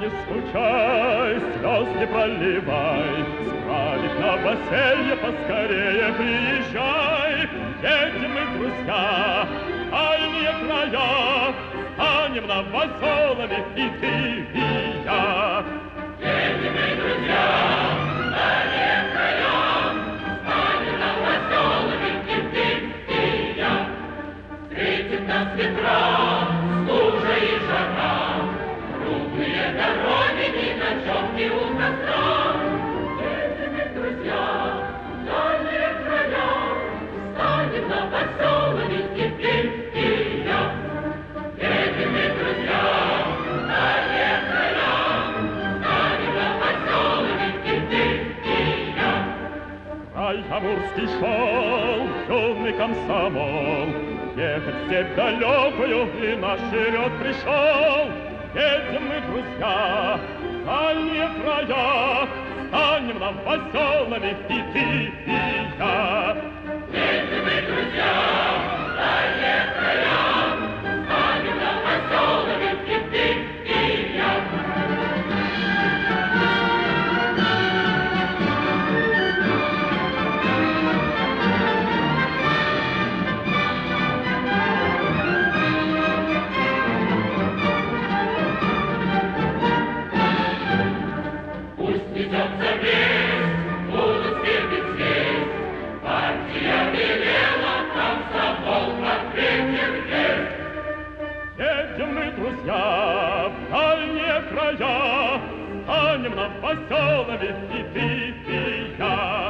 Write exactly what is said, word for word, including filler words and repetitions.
не скучай, слез не проливай, с праздник новоселье поскорее приезжай. Едем мы, друзья, в дальние края, станем новоселами и ты, и я. Едем мы, друзья, в дальние края, станем новоселами и ты, и я. Встретит нас ветра, стужа и жара, трудные дороги ни на чем не у костра. Едем мы, друзья, в дальние края, станем новоселами и ты, и я. Едем мы, друзья, в дальние края, станем новоселами и ты, и я. Край Амурский шел, юный комсомол, ехать в степь далекую, и наш черед пришел. Едем мы, друзья, в дальние края, станем новоселами и ты, и я. Едем мы, друзья, в дальние края, станем новоселами и ты, и я. Несется весть, будут скрипеть здесь, партия велела, комсомол ответит есть. Едем мы, друзья, в дальние края, станем новоселами и ты, и я.